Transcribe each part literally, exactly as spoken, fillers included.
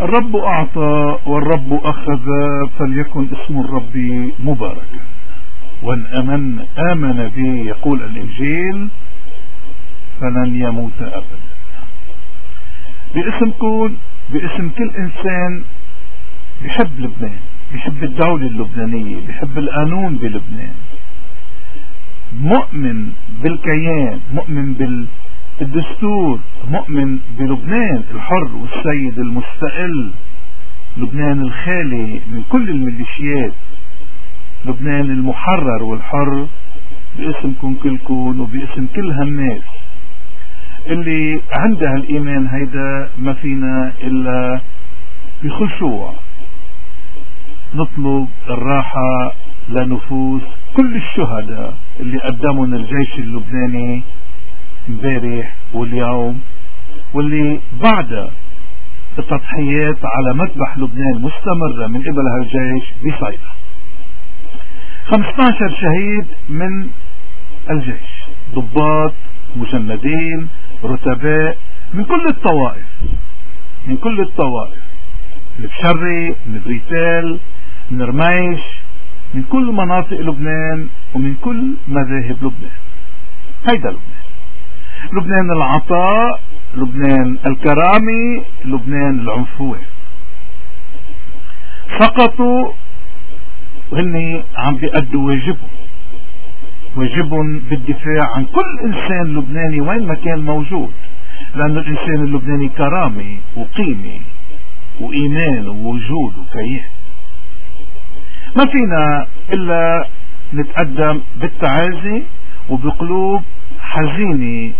الرب أعطى والرب أخذ، فليكن اسم الرب مباركا. وان أمن آمن به يقول الإنجيل فلن يموت أبدا. باسمكم، باسم كل إنسان بيحب لبنان، بيحب الدولة اللبنانية، بيحب القانون بلبنان، مؤمن بالكيان، مؤمن بالدستور، مؤمن بلبنان الحر والسيد المستقل، لبنان الخالي من كل الميليشيات، لبنان المحرر والحر. باسمكم كلكم وباسم كل هالناس اللي عندها الإيمان هيدا، ما فينا إلا بخشوع نطلب الراحة لنفوس كل الشهداء اللي قدموا الجيش اللبناني امبارح واليوم، واللي بعد التضحيات على مذبح لبنان مستمرة من قبل هالجيش بصيدا. خمسة عشر شهيد من الجيش، ضباط، مجندين، رتباء من كل الطوائف، من كل الطوائف، من بشري، من بريتال، من رميش، من كل مناطق لبنان ومن كل مذاهب لبنان. هيدا لبنان، لبنان العطاء، لبنان الكرامي، لبنان العنفوان. سقطوا وهن عم بيأدوا واجبهم، واجبهم بالدفاع عن كل إنسان لبناني وين ما كان موجود، لأن الإنسان اللبناني كرامي وقيمة وإيمان ووجود وكيان. ما فينا إلا نتقدم بالتعازي وبقلوب حزينة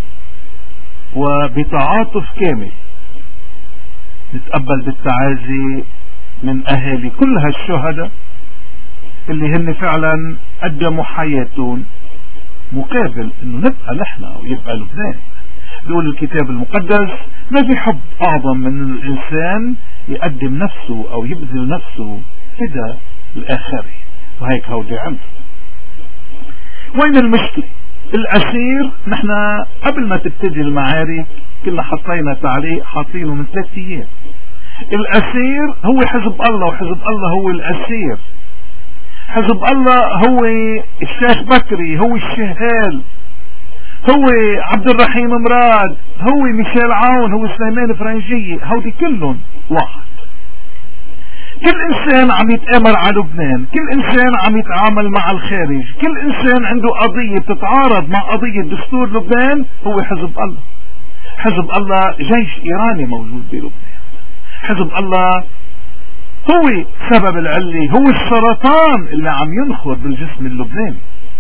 وبتعاطف كامل، نتقبل بالتعازي من أهالي كل هالشهداء اللي هن فعلا قدموا حياتهم مقابل انه نبقى نحن ويبقى لبنان. بيقول الكتاب المقدس ما في حب اعظم من انه الانسان يقدم نفسه او يبذل نفسه فدا الاخرين، وهيك هودي عنده. وين المشكلة؟ الاسير، نحن قبل ما تبتدي المعارك كنا حطينا تعليق حاطينه من ثلاث ايام. الاسير هو حزب الله، وحزب الله هو الاسير. حزب الله هو الشيخ بكري، هو الشهال، هو عبد الرحيم مراد، هو ميشيل عون، هو سليمان فرنجية، هودي كلهم واحد. كل انسان عم يتآمر على لبنان، كل انسان عم يتعامل مع الخارج، كل انسان عنده قضية بتتعارض مع قضية دستور لبنان هو حزب الله. حزب الله جيش ايراني موجود بلبنان، حزب الله هو سبب العلة، هو السرطان اللي عم ينخر بالجسم اللبناني.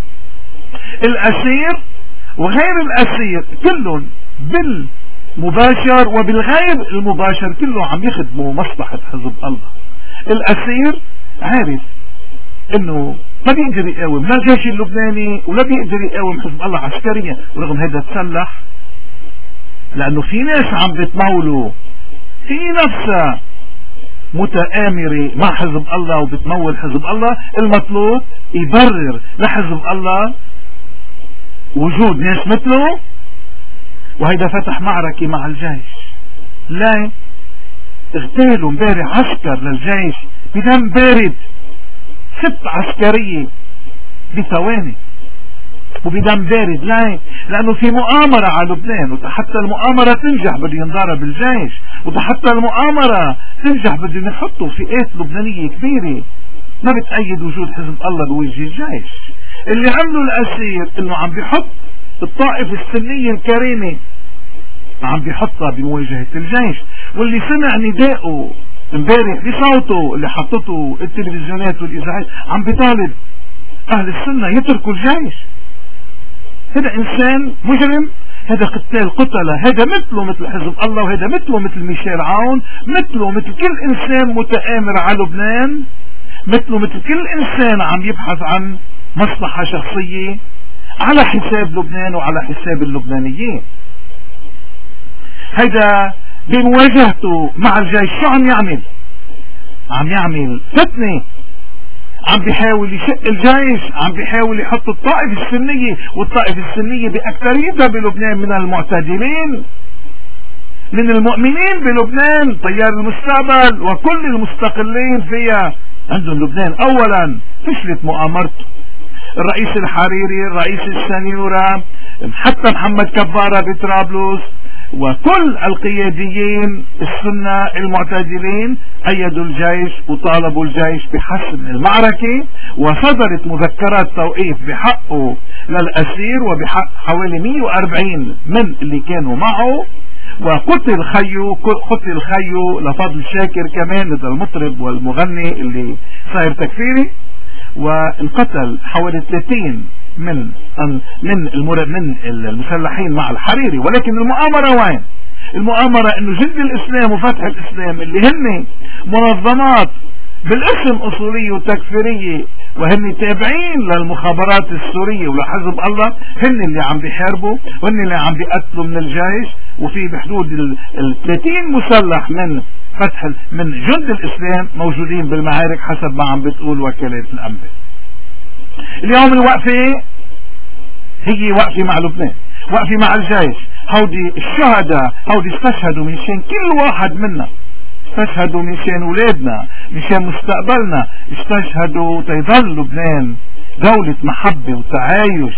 الأسير وغير الأسير كلهم بالمباشر وبالغير المباشر كلهم عم يخدموا مصلحة حزب الله. الأسير عارف انه ما بيقدر يقاوم لا الجيش اللبناني ولا بيقدر يقاوم حزب الله عسكريا، ورغم هذا تسلح لانه في ناس عم بتمولوا في نفسها متآمرة مع حزب الله وبتمول حزب الله. المطلوب يبرر لحزب الله وجود ناس مثله، وهيدا فتح معركة مع الجيش. لا اغتالوا امبارح عسكر للجيش بدم بارد، ست عسكرية بثواني وبدم بارد. لا لانه في مؤامرة على لبنان، وحتى المؤامرة تنجح بده ينضرب الجيش، وحتى المؤامرة تنجح بده يحطوا فئات لبنانية كبيرة ما بتأيد وجود حزب الله بوجه الجيش. اللي عمله الأسير انه عم بيحط الطائفة السنية الكريمة عم بيحطها بمواجهة الجيش، واللي سمع نداءه امبارح بصوته اللي حطته التلفزيونات والإذاعات عم بيطالب أهل السنة يتركوا الجيش. هذا إنسان مجرم، هذا قتال قتلة، هذا مثله مثل حزب الله، وهذا مثله مثل ميشيل عون، مثله مثل كل إنسان متآمر على لبنان، مثله مثل كل إنسان عم يبحث عن مصلحة شخصية على حساب لبنان وعلى حساب اللبنانيين. هذا بمواجهته مع الجيش شو عم يعمل؟ عم يعمل فتنة، عم بيحاول يشق الجيش، عم بيحاول يحط الطائفة السنية، والطائفة السنية بأكثريتها بلبنان من المعتدلين. من المؤمنين بلبنان تيار المستقبل وكل المستقلين فيها عندهم لبنان اولا فشلت مؤامرته. الرئيس الحريري، الرئيس السنيورة، حتى محمد كبارة بطرابلس، وكل القياديين السنة المعتدلين أيدوا الجيش وطالبوا الجيش بحسم المعركة، وصدرت مذكرات توقيف بحقه للأسير وبحق حوالي مئة وأربعين من اللي كانوا معه، وقتل خيو قتل خيو لفضل شاكر كمان، هذا المطرب والمغني اللي صاير تكفيري، وانقتل حوالي ثلاثين من من من المسلحين مع الحريري. ولكن المؤامرة وين؟ المؤامرة انه جند الاسلام وفتح الاسلام اللي هن منظمات بالاسم اصولية وتكفيرية وهن تابعين للمخابرات السورية ولحزب الله، هن اللي عم بيحاربوا وهن اللي عم بيقتلوا من الجيش، وفي بحدود ال ثلاثين مسلح من فتح من جند الاسلام موجودين بالمعارك حسب ما عم بتقول وكالة الانباء. اليوم الوقفة هي وقفة مع لبنان، وقفة مع الجيش. هودي الشهداء هودي استشهدوا من شان كل واحد منا، استشهدوا من شان ولادنا، من شان مستقبلنا، استشهدوا تيظل لبنان دولة محبة وتعايش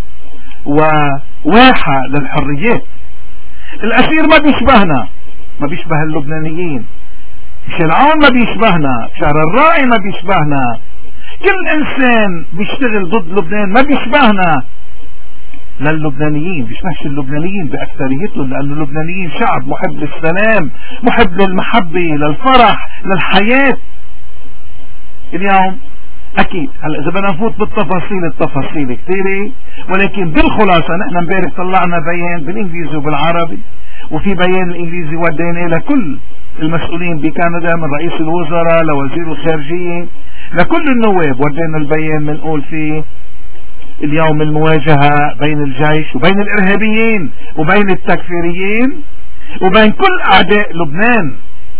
وواحة للحريات. الأسير ما بيشبهنا، ما بيشبه اللبنانيين، ميشيل عون ما بيشبهنا، بشار الراعي ما بيشبهنا، كل انسان بيشتغل ضد لبنان ما بيشبهنا للبنانيين، بيشبهش اللبنانيين باكثريتهم، لانه اللبنانيين شعب محب للسلام، محب للمحبة، للفرح، للحياة. اليوم اكيد هلا اذا بدنا نفوت بالتفاصيل، التفاصيل كثيرة، ولكن بالخلاصة نحن امبارح طلعنا بيان بالانجليزي وبالعربي، وفي بيان الانجليزي وديناه لكل المسؤولين بكندا من رئيس الوزراء لوزير الخارجية لكل النواب، ودينا البيان بنقول فيه اليوم المواجهة بين الجيش وبين الارهابيين وبين التكفيريين وبين كل اعداء لبنان،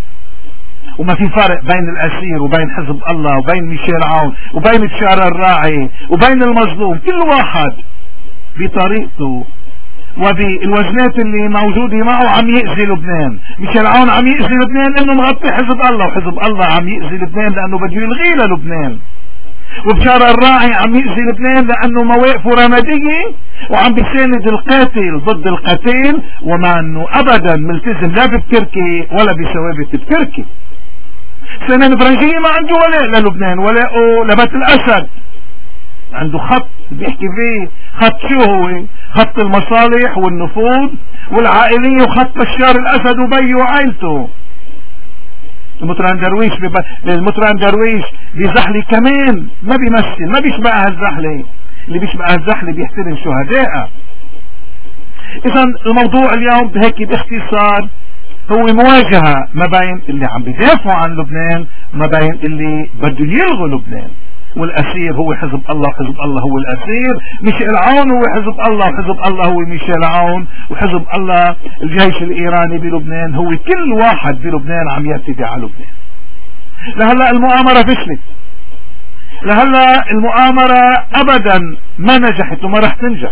وما في فرق بين الاسير وبين حزب الله وبين ميشيل عون وبين بشار الراعي وبين المظلوم، كل واحد بطريقته وبالوزنات اللي موجودة معه عم يأذي لبنان. ميشيل عون عم يأذي لبنان انه مغطي حزب الله، وحزب الله عم يأذي لبنان لانه بده يلغي لبنان، وبشار الراعي عم يأذي لبنان لانه مواقفه رمادية وعم بيساند القاتل ضد القتيل، وما انه ابدا ملتزم لا بتركي ولا بثوابت بتركي. سنان فرنجية ما عنده ولاء للبنان، ولاءه لبيت الاسد، عنده خط بيحكي فيه، خط شو هو؟ خط المصالح والنفوذ والعائلية، وخط بشار الاسد وبيه وعائلته. المطران درويش بب... المطران درويش بزحلي كمان ما بيمثل، ما بيشبه هالزحلي، اللي بيشبه هالزحلي بيحترم شهدائه. اذا الموضوع اليوم هيك باختصار هو مواجهة ما بين اللي عم بيدافعوا عن لبنان وما بين اللي بده يلغوا لبنان، والاسير هو حزب الله وحزب الله هو الاسير، ميشيل عون هو حزب الله وحزب الله هو ميشيل عون، وحزب الله الجيش الايراني بلبنان هو كل واحد بلبنان عم يعتدي على لبنان. لهلا المؤامرة فشلت، لهلا المؤامرة ابدا ما نجحت وما رح تنجح.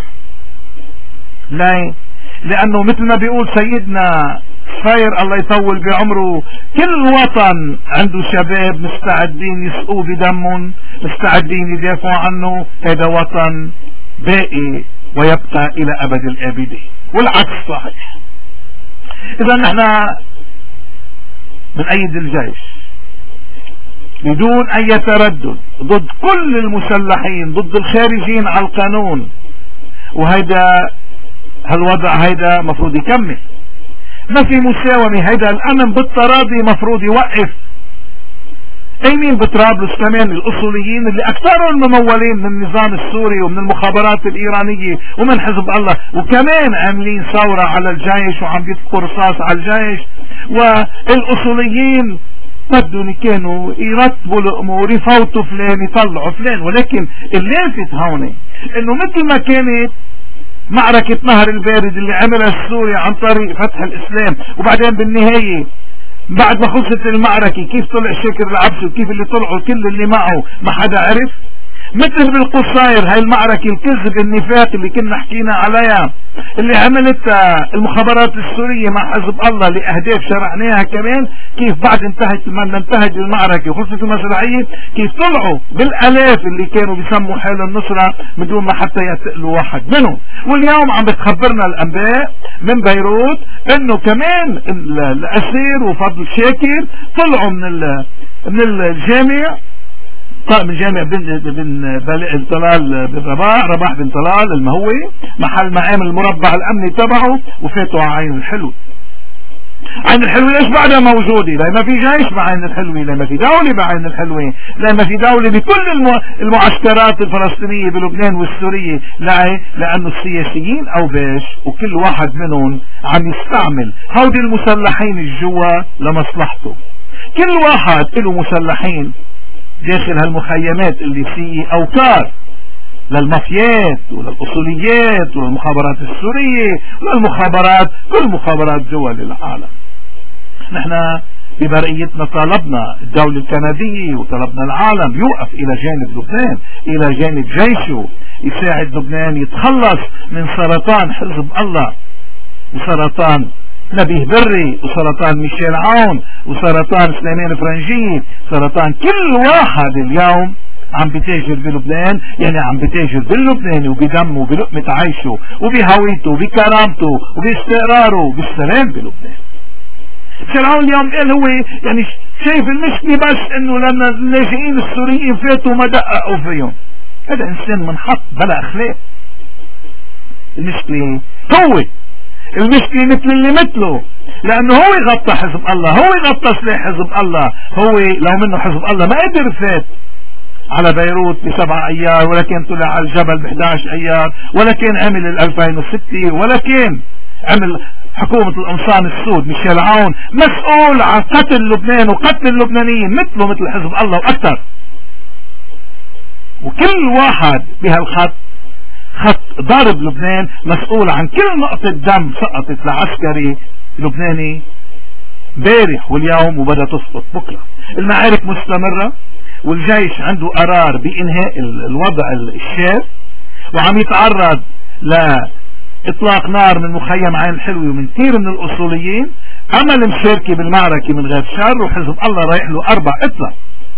ليه؟ لانه مثل ما بيقول سيدنا خير الله يطول بعمره، كل وطن عنده شباب مستعدين يسقوا بدمهم، مستعدين يدافعوا عنه، هذا وطن باقي ويبقى الى ابد الابدين، والعكس صحيح. اذا نحن بنأيد الجيش بدون اي تردد ضد كل المسلحين، ضد الخارجين على القانون، وهيدا هالوضع هيدا مفروض يكمل، ما في مساومة. هيدا الامن بالتراضي مفروض يوقف. قايمين بطرابلس كمان الاصوليين اللي اكثرهم ممولين من النظام السوري ومن المخابرات الايرانية ومن حزب الله، وكمان عاملين ثورة على الجيش وعم بيطلقوا رصاص على الجيش. والاصوليين بدهم كانوا يرتبوا الامور، يفوتوا فلان يطلعوا فلان، ولكن اللافت هون انه مثل ما كانت معركة نهر البارد اللي عملها السوري عن طريق فتح الاسلام، وبعدين بالنهاية بعد ما خلصت المعركة كيف طلع شاكر العبسي وكيف اللي طلعوا كل اللي معه ما حدا عرف. مثل بالقصير هاي المعركة الكذب النفاق اللي كنا حكينا عليها اللي عملت المخابرات السورية مع حزب الله لأهداف شرعناها كمان، كيف بعد انتهت ما انتهت المعركة وخلصت المشرعية كيف طلعوا بالالاف اللي كانوا بيسموا حال النصرة بدون ما حتى يقتلوا واحد منهم. واليوم عم بتخبرنا الانباء من بيروت انه كمان الاسير وفضل شاكر طلعوا من من الجامع من جامع بن بن طلال بن رباح رباح بن طلال المهوي محل معامل المربع الامني تبعه وفاتوا على عين الحلو. عين الحلوة ليش بعدها موجودة؟ لما في جيش بعين الحلوة، لما في دولة بعين الحلوة، لما في دولة بكل المعسكرات الفلسطينية بلبنان والسورية. لا، لأنه السياسيين أو باش وكل واحد منهم عم يستعمل هودي المسلحين الجوا لمصلحته. كل واحد له مسلحين داخل هالمخيمات اللي فيه أوتار للمافيات وللأصوليات وللمخابرات السورية وللمخابرات كل مخابرات دول العالم. نحن ببرئيتنا طالبنا الدولة الكندية وطلبنا العالم يوقف إلى جانب لبنان، إلى جانب جيشه، يساعد لبنان يتخلص من سرطان حزب الله وسرطان نبيه بري وسرطان ميشيل عون وسرطان سليمان فرنجي، سرطان كل واحد اليوم عم بتاجر بلبنان، يعني عم بتاجر باللبناني وبدمه وبلقمة عيشه وبهويته وبكرامته وباستقراره وبالسلام بلبنان. فرعون اليوم قال هو يعني شايف المشكلة بس انه لما اللاجئين السوريين فاتوا ما دققوا فيهم. هذا انسان منحط بلا اخلاق. المشكلة هو المشكلة مثل اللي مثله، لانه هو يغطى حزب الله، هو يغطى سلاح حزب الله. هو لو منه حزب الله ما قدر فات على بيروت بسبع ايار، ولا كان طلع على الجبل ب احد عشر ايار، ولا كان عمل ال ألفين وستة، ولا كان عمل حكومة القمصان السود ميشيل عون مسؤول عن قتل لبنان وقتل اللبنانيين مثله مثل حزب الله واكثر. وكل واحد بهالخط خط ضارب لبنان مسؤول عن كل نقطة دم سقطت لعسكري لبناني بارح واليوم وبدأ تسقط بكرة. المعارك مستمرة والجيش عنده قرار بإنهاء الوضع الشاذ، وعم يتعرض لإطلاق نار من مخيم عين الحلوة ومن كثير من الأصوليين. عمل مشاركة بالمعركة من غير شر، وحزب الله رايح له أربع إطلاق.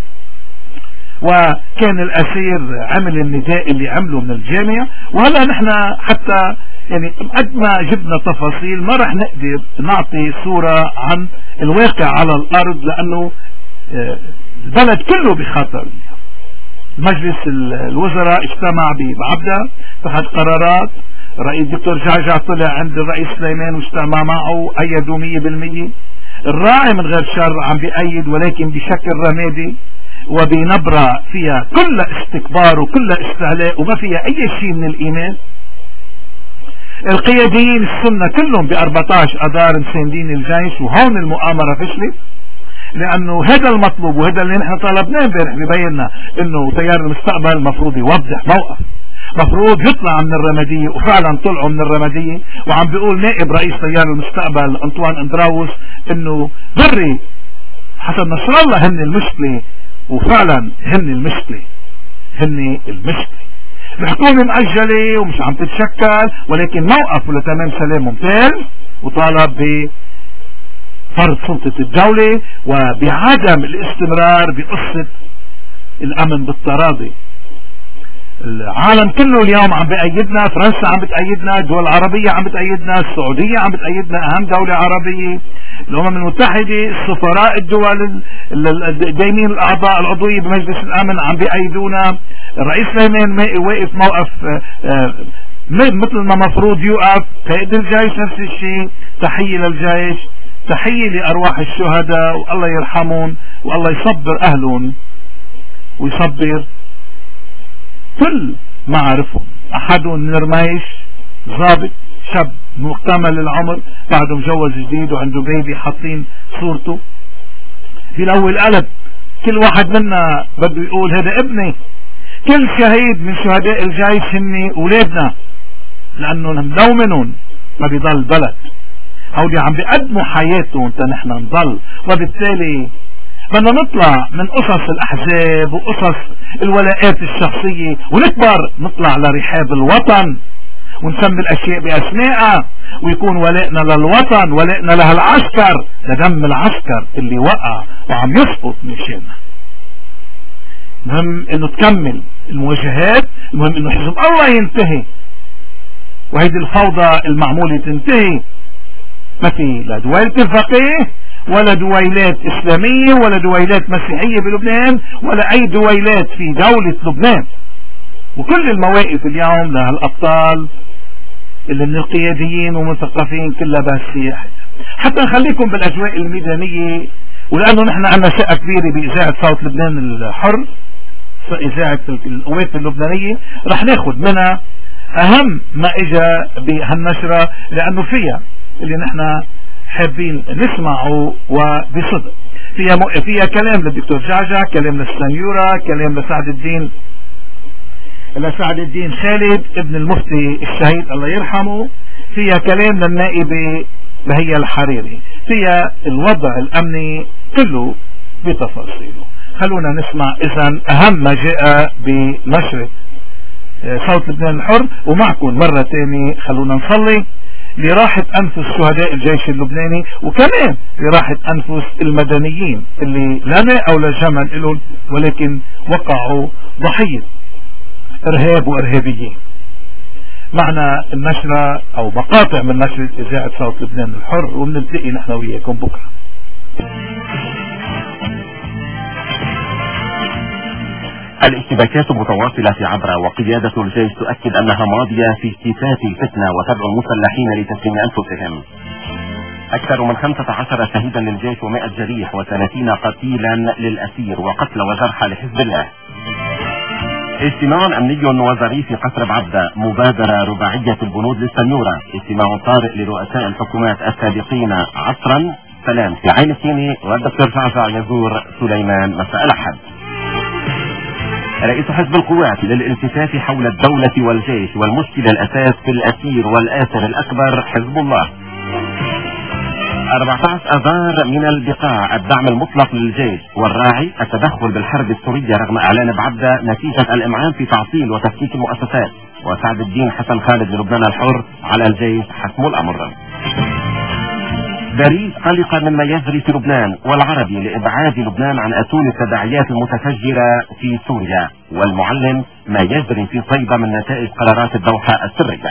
وكان الأسير عمل النداء اللي عمله من الجامعة. وهلا نحن حتى يعني قد ما جبنا تفاصيل ما رح نقدر نعطي صورة عن الواقع على الأرض، لأنه البلد كله بخطر. مجلس الوزراء اجتمع بعبدة اتخذ قرارات. الرئيس دكتور جعجع طلع عند الرئيس سليمان واجتمع معه، أيدوا مية بالمية. الراعي من غير شر عم بأيد ولكن بشكل رمادي وبنبرة فيها كل استكبار وكل استعلاء وما فيها أي شيء من الإيمان. القياديين السنة كلهم ب أربعة عشر أدار مساندين الجيش، وهون المؤامرة فشلت، لأنه هذا المطلوب وهذا اللي نحن طلبناه امبارح ببيننا انه تيار المستقبل المفروض يوضح موقف، مفروض يطلع من الرمادية، وفعلا طلعوا من الرمادية. وعم بيقول نائب رئيس تيار المستقبل أنطوان اندراوس انه بري حسن نصر الله هن المشكلة، وفعلا هن المشكلة هن المشكلة. الحكومة مأجلة ومش عم تتشكل، ولكن موقف لتمام سلام ممتاز، وطالب ب فرض سلطة الدولة وبعدم الاستمرار بقصة الأمن بالتراضي. العالم كله اليوم عم بأيدنا، فرنسا عم بتأيدنا، الدول العربية عم بتأيدنا، السعودية عم بتأيدنا، أهم دولة عربية، الأمم المتحدة، السفراء الدول الدايمين الأعضاء العضوية بمجلس الأمن عم بأيدونا. الرئيس سليمان واقف موقف مثل ما مفروض يوقف. قائد الجيش نفس الشيء. تحية للجيش، تحية لأرواح الشهداء والله يرحمهم والله يصبر أهلهم ويصبر كل ما عرفهم. أحدهم من رميش ضابط شاب مكتمل العمر بعده مجوز جديد وعنده بيبي حاطين صورته في الأول قلب. كل واحد منا بده يقول هذا ابني. كل شهيد من شهداء الجيش هن أولادنا، لأنه لو منهم ما بيضل بلد. هودي عم بيقدموا حياتهم تا نحن نضل. وبالتالي بدنا نطلع من قصص الأحزاب وقصص الولاءات الشخصية ونكبر نطلع لرحاب الوطن ونسمي الأشياء بأسمائها، ويكون ولائنا للوطن ولائنا لهالعسكر لدم العسكر اللي وقع وعم يسقط من شاننا. مهم انه تكمل المواجهات، المهم انه حزب الله ينتهي وهيدي الفوضى المعمولة تنتهي. ما في لا دويلة الفقيه ولا دويلات إسلامية ولا دويلات مسيحية بلبنان ولا أي دويلات في دولة لبنان. وكل المواقف اليوم لهالأبطال اللي من القياديين ومثقفين كلها بس سياحة. حتى نخليكم بالأجواء الميدانية، ولأنه نحن عندنا ثقة كبيرة بإذاعة صوت لبنان الحر، إذاعة القوات اللبنانية، رح ناخد منها أهم ما إجا بهالنشرة لأنه فيها اللي نحن حابين نسمعه وبصدق. فيها م... فيها كلام للدكتور جعجع، كلام للسنيورة، كلام لسعد الدين لسعد الدين خالد ابن المفتي الشهيد الله يرحمه، فيها كلام للنائبة بهية الحريري، فيها الوضع الأمني كله بتفاصيله. خلونا نسمع إذن أهم ما جاء بنشرة صوت لبنان الحر، ومعكم مرة تاني خلونا نصلي لراحة أنفس شهداء الجيش اللبناني، وكمان لراحة أنفس المدنيين اللي لا ماء أو لا جمل لهم ولكن وقعوا ضحية إرهاب وإرهابيين. معنا النشرة أو مقاطع من نشرة إذاعة صوت لبنان الحر، وبنلتقي نحن وياكم بكرة. الاشتباكات متواصلة في عبرة، وقيادة الجيش تؤكد أنها ماضية في اجتثاث الفتنة وتدعو المسلحين لتسليم أنفسهم. أكثر من خمسة عشر شهيدا للجيش ومائة جريح وثلاثين قتيلا للأسير وقتل وجرحى لحزب الله. اجتماع أمني وزاري في قصر بعبدة، مبادرة رباعية البنود للسنيورة، اجتماع طارئ لرؤساء الحكومات السابقين عصرا سلام في عين السيني، والدكتور جعجع يزور سليمان مساء الأحد. رئيس حزب القوات للالتفاف حول الدولة والجيش، والمشكلة الأساس في الأسير والآثر الأكبر حزب الله. أربعة عشر آذار من البقاع، الدعم المطلق للجيش، والراعي التدخل بالحرب السورية رغم إعلان بعبدة نتيجة الإمعان في تعطيل وتفكيك المؤسسات. وسعد الدين حسن خالد للبنان الحر، على الجيش حسم الأمر. باريس قلقة من ما يجري في لبنان، والعربي لإبعاد لبنان عن أتون التداعيات المتفجرة في سوريا، والمعلم ما يجري في صيدا من نتائج قرارات الدوحة السرية.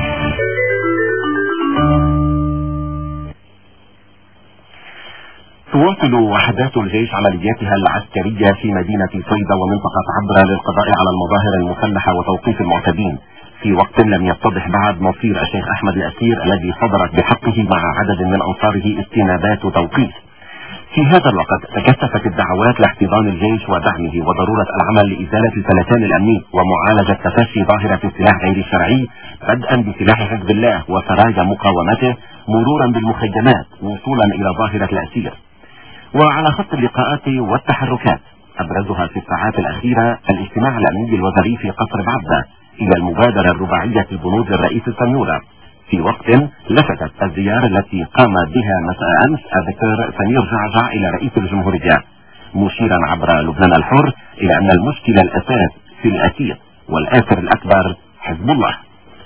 تواصل وحدات الجيش عملياتها العسكرية في مدينة صيدا ومنطقة عبرة للقضاء على المظاهر المسلحة وتوقيف المعتدين، في وقت لم يتضح بعد مصير الشيخ أحمد الأسير الذي صدرت بحقه مع عدد من أنصاره استنادات وتوقيف. في هذا الوقت تكثفت الدعوات لاحتضان الجيش ودعمه وضرورة العمل لإزالة الفلتان الأمني ومعالجة تفشي ظاهرة السلاح غير الشرعي، بدءا بسلاح حزب الله وسرايا مقاومته، مرورا بالمخيمات، وصولا إلى ظاهرة الأسير. وعلى خط اللقاءات والتحركات أبرزها في الساعات الأخيرة الاجتماع الأمني الوزاري في قصر بعبدة إلى المبادرة الرباعية البنود للرئيس السنيورة، في وقت لفتت الزيارة التي قام بها مساء أمس الدكتور سمير جعجع إلى رئيس الجمهورية، مشيرا عبر لبنان الحر إلى أن المشكلة الأساس في الأسير والآثر الأكبر حزب الله.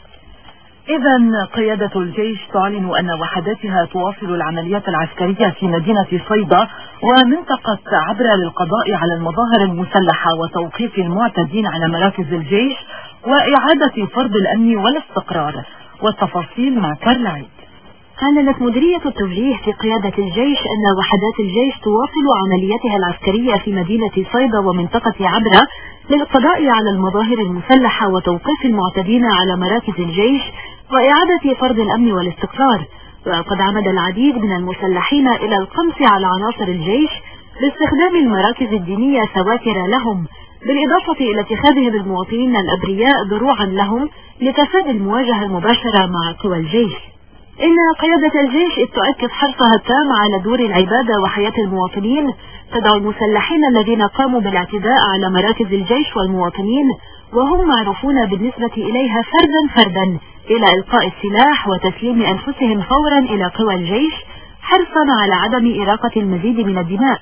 إذا قيادة الجيش تعلن أن وحداتها تواصل العمليات العسكرية في مدينة صيدا ومنطقة عبرة للقضاء على المظاهر المسلحة وتوقيف المعتدين على مراكز الجيش وإعادة فرض الأمن والاستقرار. والتفاصيل مع كارلا عيد. أعلنت مديرية التوجيه في قيادة الجيش أن وحدات الجيش تواصل عملياتها العسكرية في مدينة صيدا ومنطقة عبرة للقضاء على المظاهر المسلحة وتوقيف المعتدين على مراكز الجيش وإعادة فرض الأمن والاستقرار. وقد عمد العديد من المسلحين إلى القمص على عناصر الجيش باستخدام المراكز الدينية سواكر لهم، بالإضافة إلى اتخاذهم المواطنين الأبرياء دروعا لهم لتفادي المواجهة المباشرة مع قوى الجيش. إن قيادة الجيش تؤكد حرصها التام على دور العبادة وحياة المواطنين، تدعو المسلحين الذين قاموا بالاعتداء على مراكز الجيش والمواطنين وهم معروفون بالنسبة إليها فردا فردا إلى إلقاء السلاح وتسليم أنفسهم فورا إلى قوى الجيش، حرصا على عدم إراقة المزيد من الدماء.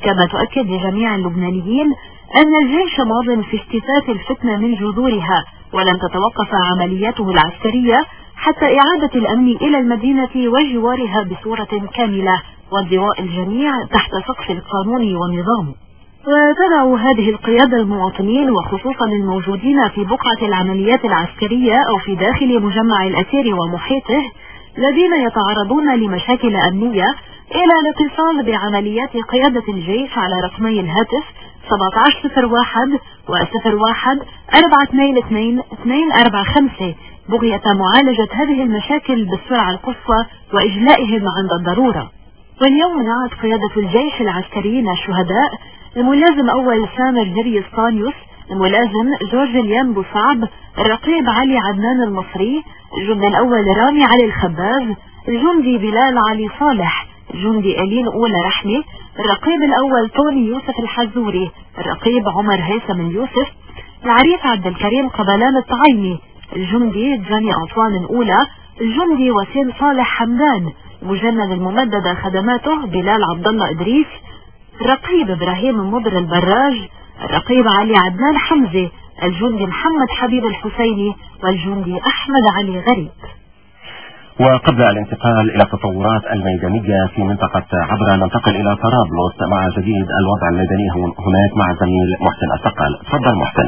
كما تؤكد لجميع اللبنانيين أن الجيش ماض في اجتثاث الفتنة من جذورها، ولن تتوقف عملياته العسكرية حتى إعادة الأمن إلى المدينة وجوارها بصورة كاملة وانضواء الجميع تحت سقف القانون والنظام. وتدعو هذه القيادة المواطنين وخصوصا الموجودين في بقعة العمليات العسكرية أو في داخل مجمع الأسير ومحيطه الذين يتعرضون لمشاكل أمنية إلى الاتصال بعمليات قيادة الجيش على رقمي الهاتف سبعة عشر صفر واحد و صفر واحد أربعة اثنين اثنين اثنين أربعة خمسة بغية معالجة هذه المشاكل بالسرعة القصوى وإجلائهم عند الضرورة. واليوم نعت قيادة الجيش العسكريين الشهداء الملازم أول سامر جري ستانيوس، الملازم جورج اليان بوصعب، الرقيب علي عدنان المصري، الجندي الأول رامي علي الخباز، الجندي بلال علي صالح، الجندي ألين أولى رحمي، الرقيب الأول طوني يوسف الحزوري، الرقيب عمر هيثم اليوسف، العريف عبد الكريم قبلان الطعيمي، الجندي جاني أنطوان الأولى، الجندي وسيم صالح حمدان، مجند الممددة خدماته بلال عبد الله إدريس، الرقيب إبراهيم مضر البراج، الرقيب علي عدنان حمزة، الجندي محمد حبيب الحسيني، والجندي أحمد علي غريب. وقبل الانتقال إلى التطورات الميدانية في منطقة عبرة ننتقل إلى طرابلس مع جديد الوضع الميداني هناك مع زميل محسن الثقل. تفضل محسن.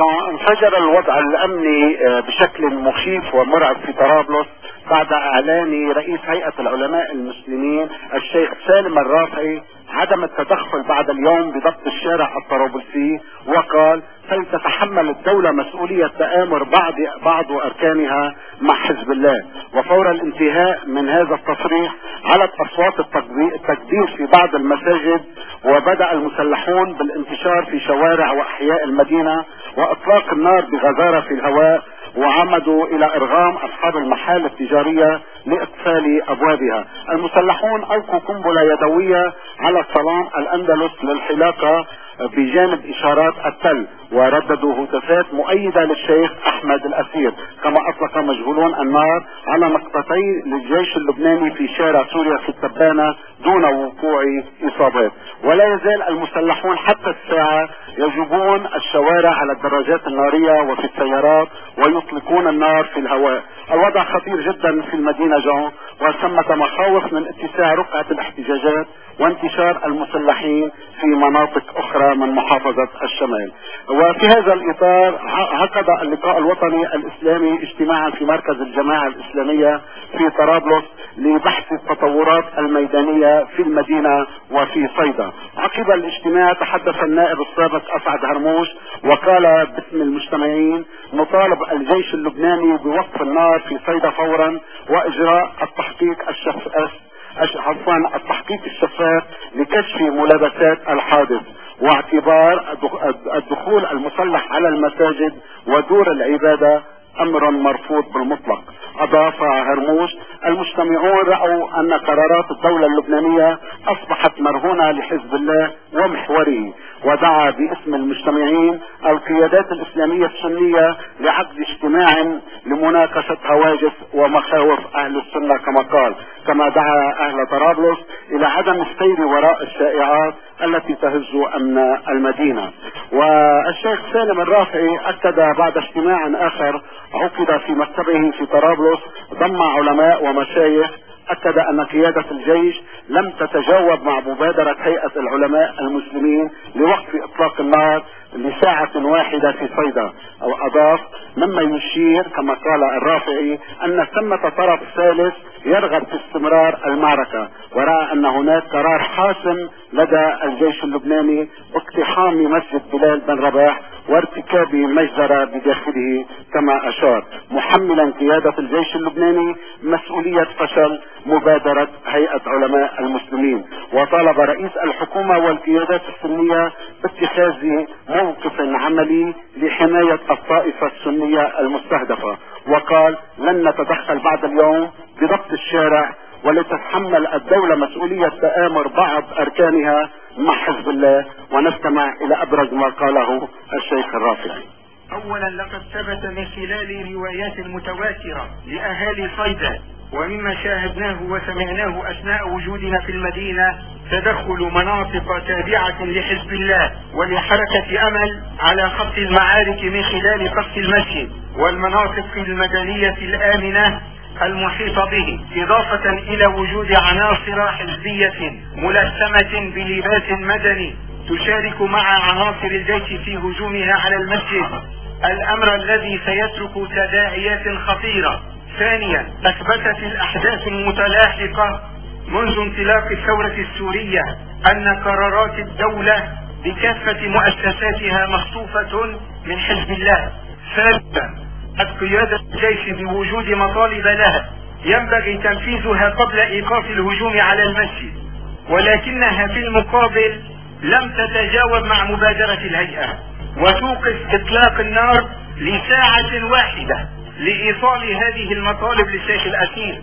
انفجر الوضع الأمني بشكل مخيف ومرعب في طرابلس بعد اعلان رئيس هيئة العلماء المسلمين الشيخ سالم الرافعي عدم التدخل بعد اليوم بضبط الشارع الطرابلسي، وقال فلتتحمل الدولة مسؤولية تآمر بعض بعض اركانها مع حزب الله. وفور الانتهاء من هذا التصريح علت اصوات التكبير في بعض المساجد، وبدأ المسلحون بالانتشار في شوارع واحياء المدينة واطلاق النار بغزارة في الهواء، وعمدوا الى ارغام اصحاب المحال التجارية لاقفال ابوابها. المسلحون القوا قنبلة يدوية على صالون الاندلس للحلاقة بجانب اشارات التل، ورددوا هتافات مؤيدة للشيخ احمد الاسير. كما اطلق مجهولون النار على نقطتين للجيش اللبناني في شارع سوريا في التبانة دون وقوع اصابات. ولا يزال المسلحون حتى الساعة يجوبون الشوارع على الدراجات النارية وفي السيارات ويطلقون النار في الهواء. الوضع خطير جدا في المدينة جون، وثمة مخاوف من اتساع رقعة الاحتجاجات وانتشار المسلحين في مناطق اخرى من محافظة الشمال. وفي هذا الاطار عقد اللقاء الوطني الاسلامي اجتماعا في مركز الجماعة الاسلامية في طرابلس لبحث التطورات الميدانية في المدينة وفي صيدا. عقب الاجتماع تحدث النائب السابق اسعد هرموش وقال باسم المجتمعين نطالب الجيش اللبناني بوقف النار في صيدا فورا واجراء التحقيق الشفاف عفوا التحقيق الشفاف لكشف ملابسات الحادث، واعتبار الدخول المسلح على المساجد ودور العبادة امر مرفوض بالمطلق. اضاف هرموش المجتمعون رأوا ان قرارات الدولة اللبنانية اصبحت مرهونة لحزب الله ومحوره، ودعا باسم المجتمعين القيادات الاسلامية السنية لعقد اجتماع لمناقشة هواجس ومخاوف اهل السنة كما قال. كما دعا اهل طرابلس الى عدم السير وراء الشائعات التي تهز امن المدينة. والشيخ سالم الرافعي اكد بعد اجتماع اخر عقد في مكتبه في طرابلس ضم علماء ومشايخ، اكد ان قيادة الجيش لم تتجاوب مع مبادرة هيئة العلماء المسلمين لوقف اطلاق النار لساعة واحدة في صيدا. او اضاف مما يشير كما قال الرافعي ان ثمة طرف ثالث يرغب في استمرار المعركة، ورأى ان هناك قرار حاسم لدى الجيش اللبناني باقتحام مسجد بلال بن رباح وارتكاب مجزرة بداخله كما اشار، محملا قيادة الجيش اللبناني مسؤولية فشل مبادرة هيئة علماء المسلمين. وطالب رئيس الحكومة والقيادات السنية باتخاذ موقف عملي لحماية الطائفة السنية المستهدفة، وقال لن نتدخل بعد اليوم بضبط الشارع ولتتحمل الدولة مسؤولية تآمر بعض اركانها مع حزب الله. ونستمع الى ابرز ما قاله الشيخ الرافعي. اولا لقد ثبت من خلال روايات متواترة لاهالي صيدا ومما شاهدناه وسمعناه أثناء وجودنا في المدينة تدخل مناطق تابعة لحزب الله ولحركة أمل على خط المعارك من خلال قصف المسجد والمناطق المدنية الآمنة المحيطة به، إضافة إلى وجود عناصر حزبية ملثمة بلباس مدني تشارك مع عناصر الجيش في هجومها على المسجد، الأمر الذي سيترك تداعيات خطيرة. ثانيا، أثبتت الأحداث المتلاحقة منذ انطلاق الثورة السورية أن قرارات الدولة بكافة مؤسساتها مخطوفة من حزب الله. ثالثا، قيادة الجيش بوجود مطالب لها ينبغي تنفيذها قبل إيقاف الهجوم على المسجد، ولكنها في المقابل لم تتجاوب مع مبادرة الهيئة وتوقف إطلاق النار لساعة واحدة لإيصال هذه المطالب للشيخ الأسير.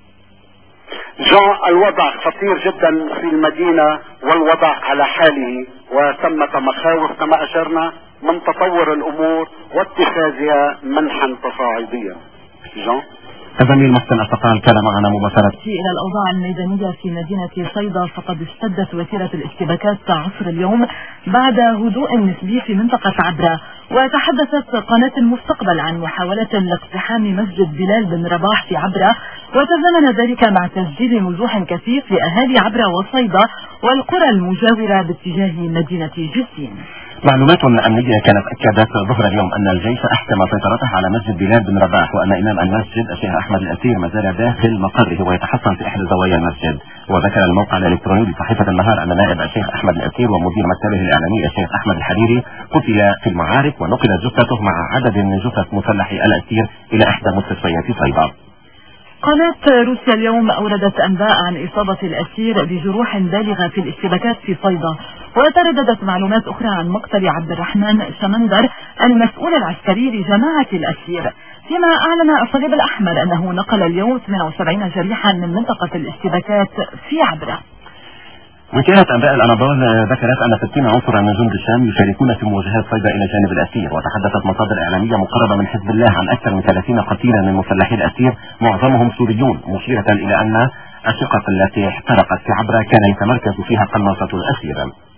جان، الوضع خطير جدا في المدينة والوضع على حاله، وثمة مخاوف كما أشرنا من تطور الأمور واتخاذها منحا تصاعديا. جان الزميل محسن أستقال كان معنا مباشرة. إلى الأوضاع الميدانية في مدينة صيدا، فقد اشتدت وتيرة الاشتباكات عصر اليوم بعد هدوء نسبي في منطقة عبرة. وتحدثت قناة المستقبل عن محاولة لاقتحام مسجد بلال بن رباح في عبرة، وتزامن ذلك مع تسجيل نزوح كثيف لأهالي عبرة وصيدا والقرى المجاورة باتجاه مدينة جسيم. معلومات أمنية كانت أكدت ظهر اليوم أن الجيش أحكم سيطرته على مسجد بلال بن رباح، وأن إمام المسجد الشيخ أحمد الأسير ما زال داخل مقره ويتحصن في إحدى زوايا المسجد. وذكر الموقع الإلكتروني لصحيفة النهار أن نائب الشيخ أحمد الأسير ومدير مكتبه الإعلامي الشيخ أحمد الحريري قتل في المعارك، ونقلت جثته مع عدد من جثث مسلحي الأسير إلى إحدى مستشفيات صيدا. قناة روسيا اليوم أوردت أنباء عن إصابة الأسير بجروح بالغة في الاشتباكات في صيدا، وترددت معلومات أخرى عن مقتل عبد الرحمن شمندر المسؤول العسكري لجماعة الأسير، فيما أعلن الصليب الأحمر أنه نقل اليوم ثمانية وسبعين جريحا من منطقة الاشتباكات في عبرة. وكالة أنباء الأناضول ذكرت أن ستين عنصرا من جند الشام يشاركون في مواجهات صيدا إلى جانب الأسير. وتحدثت مصادر إعلامية مقربة من حزب الله عن أكثر من ثلاثين قتيلا من مسلحي الأسير معظمهم سوريون، مشيرة إلى أن الشقق التي احترقت في عبرة كان يتمركز فيها قناصة الأسير.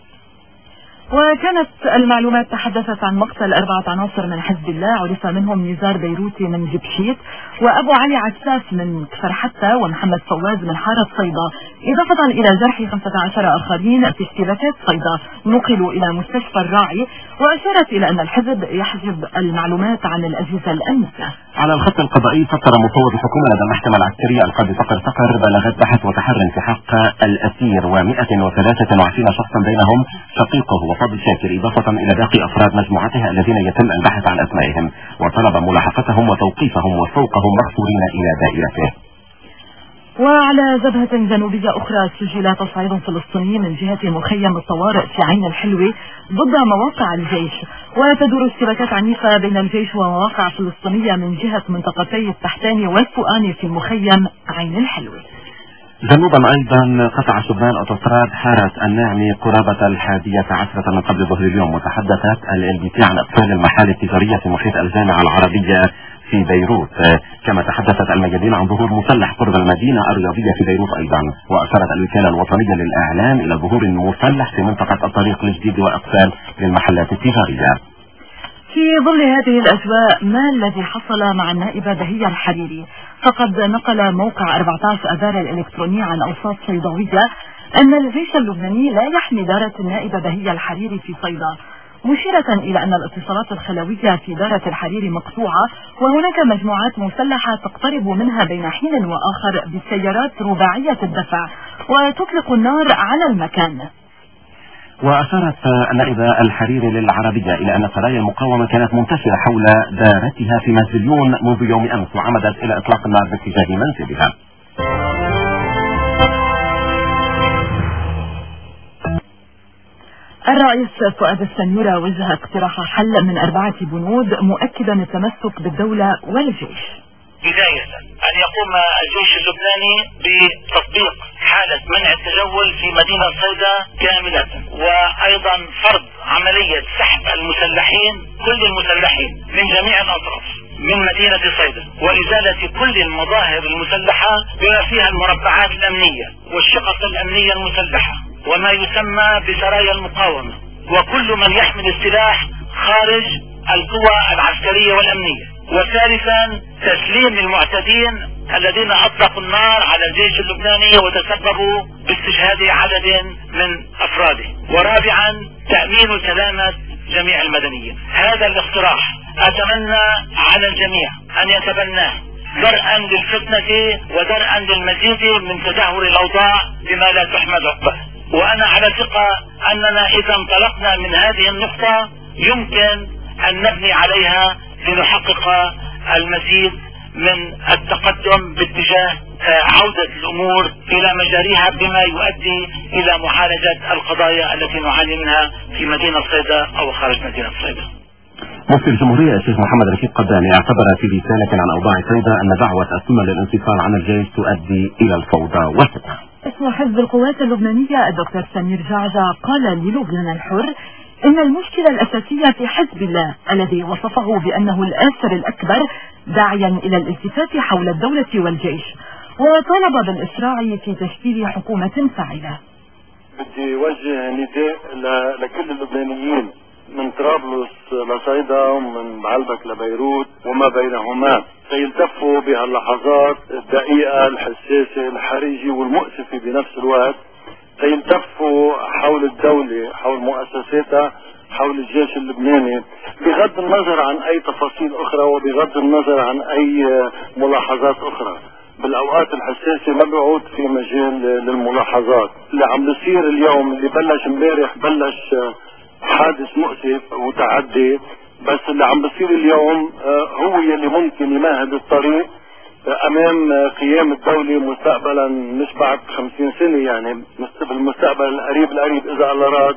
وكانت المعلومات تحدثت عن مقتل أربعة عناصر من حزب الله، عرف منهم نزار بيروتي من جبشيت، وأبو علي عساف من كفر حتى، ومحمد فواز من حارة صيدا، إضافة إلى جرح خمسة عشر آخرين في اشتباكات صيدا نقلوا إلى مستشفى الراعي. وأشارت إلى أن الحزب يحجب المعلومات عن الأجهزة الأمنية. على الخط القضائي، فسر مفوض الحكومة لدى المحكمة العسكرية القاضي صقر صقر بلاغات بحث وتحر في حق الأسير ومئة وثلاثة وعشرين شخصا بينهم شقيقه وفاضل شاكر، إضافة إلى باقي أفراد مجموعتها الذين يتم البحث عن أسمائهم، وطلب ملاحقتهم وتوقيفهم وفوقهم مغفورين إلى دائرته. وعلى جبهة جنوبية أخرى، سجل تصعيد فلسطيني من جهة مخيم الطوارئ في عين الحلوة ضد مواقع الجيش، وتدور اشتباكات عنيفة بين الجيش ومواقع فلسطينية من جهة منطقتي التحتاني والفؤاني في مخيم عين الحلوة. جنوبا أيضا قطع شبان أوتوستراد حارة الناعمي قرابة الحادية عشرة من قبل ظهر اليوم، وتحدثت ال بي تي عن إقفال المحال التجارية في محيط الجامعة العربية في بيروت. كما تحدثت المجادين عن ظهور مسلح قرب المدينة الرياضية في بيروت أيضا. وأشارت الوكالة الوطنية للإعلام إلى ظهور مسلح في منطقة الطريق الجديد وإقفال للمحلات التجارية. في ظل هذه الأجواء، ما الذي حصل مع النائبة بهية الحريري؟ فقد نقل موقع أربعة عشر أذار الإلكتروني عن أوساط صيداوية أن الجيش اللبناني لا يحمي دارة النائبة بهية الحريري في صيدا، مشيرة إلى أن الاتصالات الخلوية في دارة الحريري مقطوعة، وهناك مجموعات مسلحة تقترب منها بين حين وآخر بسيارات رباعية الدفع وتطلق النار على المكان. وأشارت النائبة الحريري للعربية إلى أن قضايا المقاومة كانت منتشرة حول دارتها في مسجليون منذ يوم أمس، وعمدت إلى إطلاق النار باتجاه منزلها. الرئيس فؤاد السنيورة وجه اقتراح حل من أربعة بنود، مؤكدا التمسك بالدولة والجيش. بداية أن يقوم الجيش اللبناني بتطبيق حالة منع التجول في مدينة صيدا كاملة، وأيضا فرض عملية سحب المسلحين كل المسلحين من جميع الأطراف من مدينة صيدا وإزالة كل المظاهر المسلحة بما فيها المربعات الأمنية والشقق الأمنية المسلحة وما يسمى بسرايا المقاومة وكل من يحمل السلاح خارج القوى العسكرية والأمنية. وثالثا تسليم المعتدين الذين أطلقوا النار على الجيش اللبناني وتسببوا باستشهاد عدد من أفراده. ورابعا تأمين سلامة جميع المدنيين. هذا الاقتراح أتمنى على الجميع أن يتبناه درءا للفتنة ودرءا للمزيد من تدهور الأوضاع بما لا تحمد عقباه. وأنا على ثقة أننا إذا انطلقنا من هذه النقطة يمكن أن نبني عليها لنحقق المزيد من التقدم باتجاه عودة الأمور إلى مجاريها بما يؤدي إلى معالجة القضايا التي نعاني منها في مدينة صيدا أو خارج مدينة صيدا. مفتي الجمهورية الشيخ محمد رشيد قدامي اعتبر في رسالة عن أوضاع صيدا أن دعوة السنة للانفصال عن الجيش تؤدي إلى الفوضى والفتنة. اسم حزب القوات اللبنانية الدكتور سمير جعجع قال للبنان الحر إن المشكلة الأساسية في حزب الله الذي وصفه بأنه الآثر الأكبر داعيا إلى الالتفات حول الدولة والجيش وطالب بالإسراع في تشكيل حكومة فاعلة. بدي وجه نداء لكل اللبنانيين من طرابلس لصيدا ومن بعلبك لبيروت وما بينهما سيلتفوا بهاللحظات الدقيقة الحساسة الحرجة والمؤسفة بنفس الوقت، سيلتفوا حول الدولة حول مؤسساتها حول الجيش اللبناني بغض النظر عن أي تفاصيل أخرى وبغض النظر عن أي ملاحظات أخرى. بالأوقات الحساسة ما بيعود في مجال للملاحظات. اللي عم بيصير اليوم اللي بلش امبارح بلش حادث مؤسف وتعدي، بس اللي عم بيصير اليوم هو يلي ممكن يمهد الطريق امام قيام الدولة مستقبلا مش بعد خمسين سنة، يعني بالمستقبل القريب القريب اذا الله راد.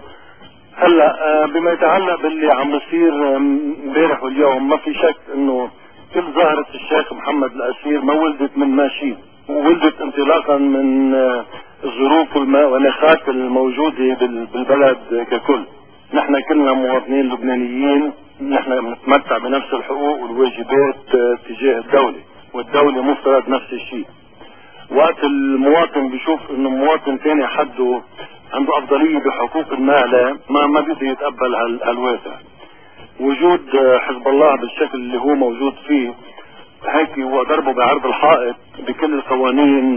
هلا بما يتعلق باللي عم بيصير امبارح واليوم ما في شك انه كل ظاهرة الشيخ محمد الأسير ما ولدت من ماشي، وولدت انطلاقا من الظروف والمناخات الموجودة بالبلد ككل. نحن كلنا مواطنين لبنانيين، نحن بنتمتع بنفس الحقوق والواجبات تجاه الدولة، والدولة مفترض نفس الشيء. وقت المواطن بيشوف انه مواطن ثاني حده عنده افضلية بحقوق المال ما ما بيقدر يتقبل هالواقع. وجود حزب الله بالشكل اللي هو موجود فيه هيك هو ضربه بعرض الحائط بكل القوانين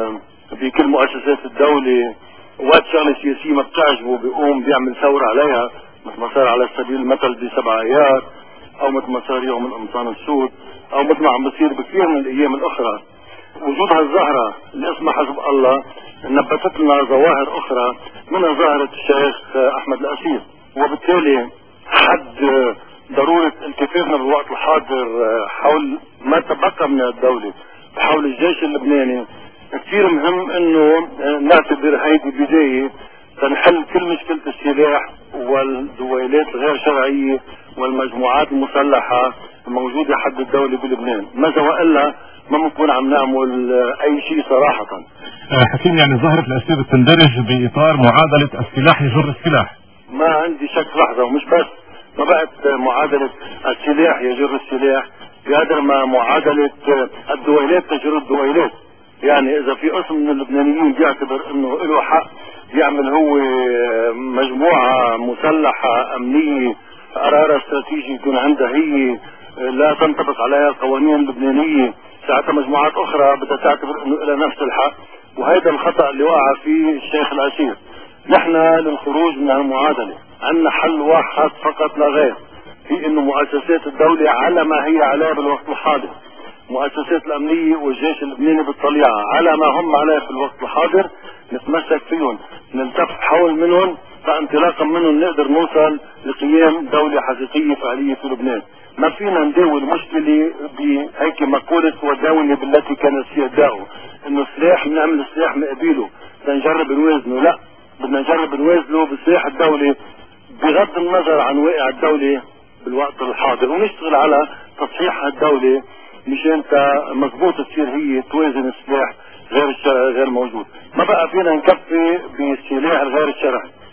بكل مؤسسات الدولة. وقت شغلة سياسية ما بتعجبه بيقوم بيعمل ثورة عليها مثل ما صار على سبيل المثل بسبع ايار او مثل ما صار يوم القمصان السود او مثل ما عم بصير بكثير من الايام الاخرى. وجود هالظاهرة اللي اسمها حزب الله نبتت لنا ظواهر اخرى منها ظاهرة الشيخ احمد الاسير، وبالتالي حد ضرورة التفافنا بالوقت الحاضر حول ما تبقى من الدولة حول الجيش اللبناني. كثير مهم انه نعتبر هيدي بداية تنحل كل مشكلة السلاح والدويلات الغير شرعية والمجموعات المسلحة الموجودة حد الدولة بلبنان، ماذا وإلا ما بنكون عم نعمل اي شيء صراحة. حكيم، يعني ظاهرة الأسير تندرج بإطار معادلة السلاح يجر السلاح؟ ما عندي شك لحظة، ومش بس ما بقت معادلة السلاح يجر السلاح بقدر ما معادلة الدويلات تجر الدويلات. يعني اذا في قسم من اللبنانيين بيعتبر انه له حق يعمل هو مجموعة مسلحة امنية قرار استراتيجي يكون عندها هي لا تنطبق عليها القوانين اللبنانية، ساعتها مجموعات اخرى بدها تعتبر انه لها نفس الحق. وهذا الخطأ اللي وقع فيه الشيخ الأسير. نحن للخروج من المعادلة عندنا حل واحد فقط لا غير، في انه مؤسسات الدولة على ما هي عليه بالوقت الحاضر، مؤسسات الامنية والجيش اللبناني بالطليعة على ما هم عليه في الوقت الحاضر، نتمسك فيهم نلتف حول منهم، فانطلاقا منهم نقدر نوصل لقيام دولة حقيقية فعلية في لبنان. ما فينا نداول المشكلة بهيك مقولة وداولة بالتي كان السيادة انه سلاح بنعمل سلاح مقابله بدنا نجرب نوازنه، لا بدنا نجرب نوازنه بسلاح الدولة بغض النظر عن واقع الدولة بالوقت الحاضر، ونشتغل على تصحيح الدولة مشان مضبوط تصير هي توازن السلاح غير الشرعي غير موجود. ما بقى فينا نكفي بالسلاح الغير الشرعي،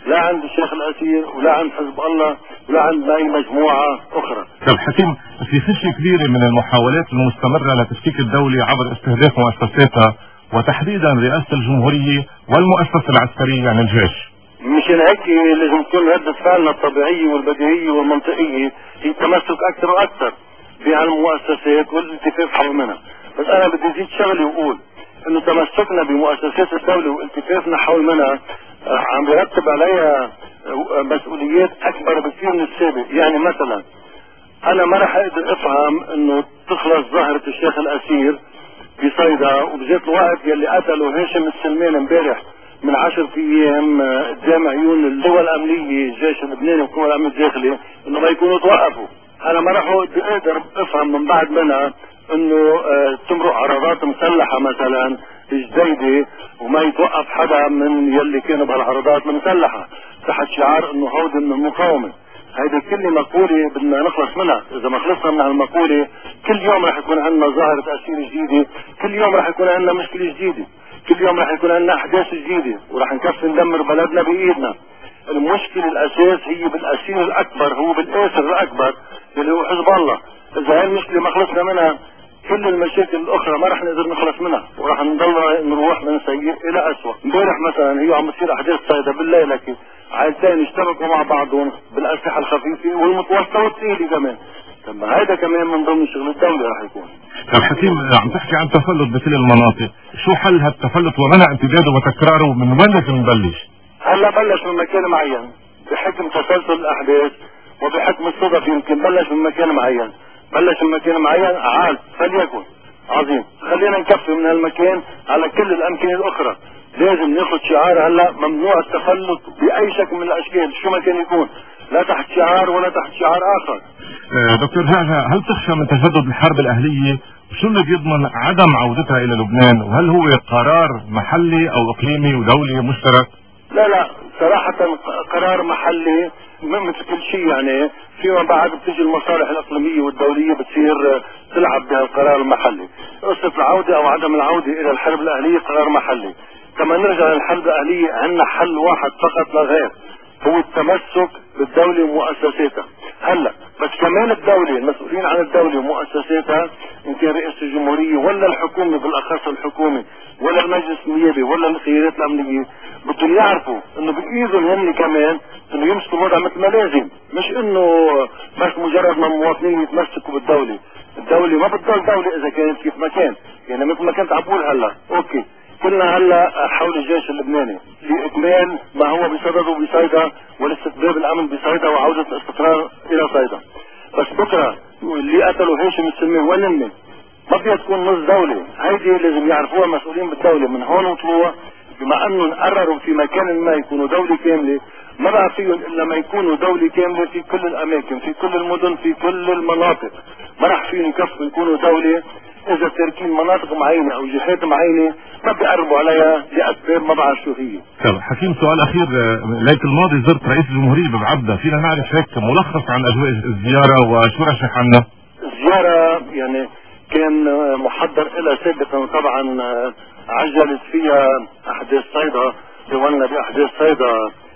لا عند الشيخ الأسير ولا عند حزب الله ولا عند أي مجموعة أخرى. طب حكيم، في خشية كبيرة من المحاولات المستمرة لتفكيك الدولة عبر استهداف مؤسساتها وتحديدا رئاسة الجمهورية والمؤسسة العسكرية يعني الجيش. مشان هيك لازم تكون ردة فعلنا الطبيعية والبديهية والمنطقية هي التمسك أكثر وأكثر بهالمؤسسات والالتفاف حول منها. بس أنا بدي أزيد شغلي وأقول إنه تمسكنا بمؤسسات الدولة والالتفافنا حول منها عم يرتب عليها مسؤوليات أكبر بكثير من السابق. يعني مثلا أنا ما رح أقدر أفهم إنه تخلص ظاهرة الشيخ الأسير في صيدا وبذات الوقت يلي قتلوا هاشم السلمان امبارح من عشر ايام قدام عيون القوى الامنيه الجيش اللبناني والقوى الامن الداخلي انه ما يكونوا توقفوا. انا ما رح اقدر افهم من بعد منها انه تمرق عرضات مسلحه مثلا جديده وما يتوقف حدا من يلي كانوا بهالعرضات المسلحه تحت شعار انه هودي من المقاومه. هيدي كل مقولة بدنا نخلص منها. اذا ما خلصنا من هالمقولة كل يوم رح يكون عندنا ظاهرة اسير جديدة، كل يوم رح يكون عندنا مشكلة جديدة، كل يوم رح يكون عندنا احداث جديدة ورح نكفي ندمر بلدنا بايدنا. المشكلة الاساس هي بالاسير الاكبر، هو بالاسر الاكبر اللي هو حزب الله. اذا هاي المشكلة ما خلصنا منها كل المشاكل الاخرى ما رح نقدر نخلص منها ورح نضل نروح من سيء الى اسوء. امبارح مثلا هي عم بتصير احداث صيدا بالليل هيك عائلتين يشتبكوا مع بعضهم بالاسلحه الخفيفه والمتوسطه والثقيله كمان. طب هذا كمان من ضمن شغل الدوله رح يكون. طب حكيم، عم تحكي عن تفلت بكل المناطق، شو حل هالتفلت ومنع امتداده وتكراره؟ من وين لازم نبلش؟ هلا بلش من مكان معين بحكم تسلسل الاحداث وبحكم الصدف، يمكن بلش من مكان معين، بلش من مكان معين عال فليكن عظيم. خلينا نكفي من هالمكان على كل الامكنه الاخرى. لازم ناخذ شعار هلا ممنوع التفلت باي شكل من الاشكال شو ما كان يكون، لا تحت شعار ولا تحت شعار اخر. آه دكتور جعجع، هل تخشى من تجدد الحرب الاهليه؟ وشو اللي بيضمن عدم عودتها الى لبنان؟ وهل هو قرار محلي او اقليمي ودولي مشترك؟ لا لا صراحه قرار محلي مثل كل شيء. يعني فيما بعد بتيجي المصالح الاقليميه والدوليه بتصير تلعب بهالقرار المحلي. قصه العوده او عدم العوده الى الحرب الاهليه قرار محلي. كما نرجع للحرب الاهليه عندنا حل واحد فقط لا غير، هو التمسك بالدوله ومؤسساتها. هلا بس كمان الدوله، المسؤولين عن الدوله ومؤسساتها ان كان رئاسه الجمهوريه ولا الحكومه بالاخص الحكومه ولا المجلس النيابي ولا الخيارات الامنيه بدهم يعرفوا انه بايدهم هن كمان انه يمسكوا الوضع مثل ما لازم، مش انه بس مجرد ما المواطنين يتمسكوا بالدوله. الدوله ما بتضل دوله اذا كانت كيف ما كان. يعني مثل ما كنت عم بقول هلا اوكي كلنا هلا حول الجيش اللبناني لاكمال ما هو بصدده بصيدا والاستتباب الامن بصيدا وعوده الاستقرار الى صيدا. بس بكره اللي قتلوا هاشم السلمان وين هن؟ ما بدها تكون نص دوله. هيدي لازم يعرفوها المسؤولين بالدوله من هون وطلوع. بما انهم قرروا في مكان ما يكونوا دوله كامله، ما بقى فيهم الا ما يكونوا دوله كامله في كل الاماكن في كل المدن في كل المناطق. ما راح فيهم يكفوا يكونوا دوله اذا تاركين مناطق معينه او جهات معينه ما بيقربوا عليها لاسباب ما بعرف شو هي. طيب حكيم، سؤال اخير. ليله الماضي زرت رئيس الجمهوريه ببعبده، فينا نعرف هيك ملخص عن اجواء الزياره وشو رشح عنا؟ الزياره يعني كان محضر لها سابقا، طبعا عجلت فيها احداث صيدا، تولنا باحداث صيدا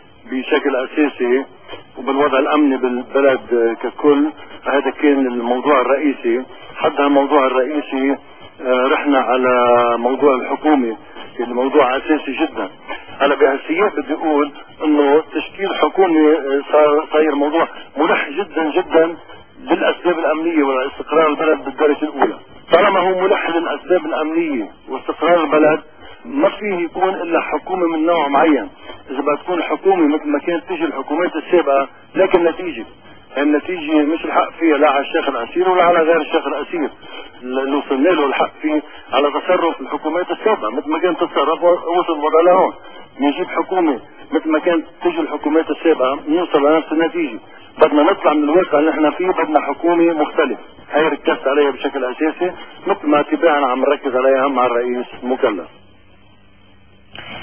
بشكل اساسي وبالوضع الامني بالبلد ككل. هذا كان الموضوع الرئيسي. حد الموضوع الرئيسي رحنا على موضوع الحكومة، يعني موضوع اساسي جدا. هلا بهالسياق بدي اقول انه تشكيل حكومة صار صاير موضوع ملح جدا جدا بالاسباب الامنية واستقرار البلد بالدرجة الاولى. طالما هو ملح للاسباب الامنية واستقرار البلد ما فيه يكون الا حكومة من نوع معين. اذا بدها تكون حكومة مثل ما كانت تيجي الحكومات السابقة، لكن نتيجة النتيجة مش الحق فيها لا على الشيخ الأسير ولا على غير الشيخ الأسير. اللي وصلنا له الحق فيه على تصرف الحكومات السابقة مثل ما كانت تتصرف وصل الوضع لهون. نجيب حكومة مثل ما كانت تيجي الحكومات السابقة نوصل لنفس النتيجة. بدنا نطلع من الواقع اللي احنا فيه، بدنا حكومة مختلفة. هي ركزت عليها بشكل أساسي مثل ما تباعنا عم نركز عليها مع الرئيس المكلف.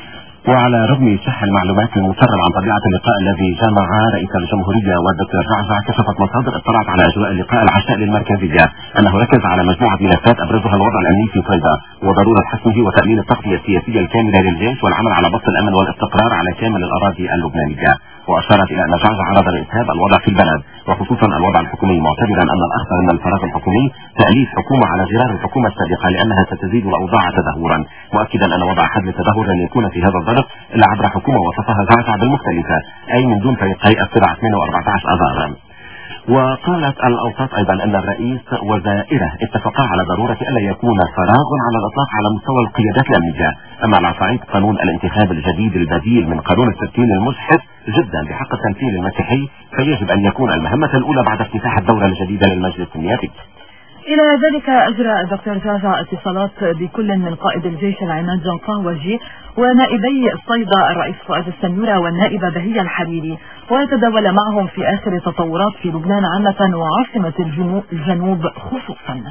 وعلى رغم صح المعلومات المسرب عن طبيعة اللقاء الذي جمع رئيس الجمهورية والدكتور جعجع، كشفت مصادر اطلعت على أجواء اللقاء العشاء للمركزية أنه ركز على مجموعة ملفات أبرزها الوضع الأمني في صيدا وضرورة حسمه وتأمين التغطية السياسية الكاملة للجيش والعمل على ضبط الأمن والاستقرار على كامل الأراضي اللبنانية. وأشارت إلى أن جعجع عرض لإسهاب الوضع في البلد وخصوصا الوضع الحكومي، معتبرا أن الأخطر من الفراغ الحكومي تأليف حكومة على غرار الحكومة السابقة لأنها ستزيد الأوضاع تدهورا، مؤكدا أن وضع حد التدهور لن يكون في هذا الظرف إلا عبر حكومة وصفها جعجع بالمختلفة، أي من دون فريقي السبعة اثنين وأربعة عشر أذار. وقالت الأوساط أيضا أن الرئيس وزائره اتفقا على ضرورة ألا يكون فراغ على الإطلاق على مستوى القيادات الأمنية. أما على صعيد قانون الانتخاب الجديد البديل من قانون التسكين المجحف جدا بحق التمثيل المسيحي، فيجب أن يكون المهمة الأولى بعد افتتاح الدورة الجديدة للمجلس النيابي. إلى ذلك أجرى الدكتور جعجع اتصالات بكل من قائد الجيش العماد جنقاوجي ونائبي صيدا الرئيس فؤاد السنورة والنائبة بهية الحريري، وتداول معهم في آخر تطورات في لبنان عامة وعاصمة الجنوب خصوصا.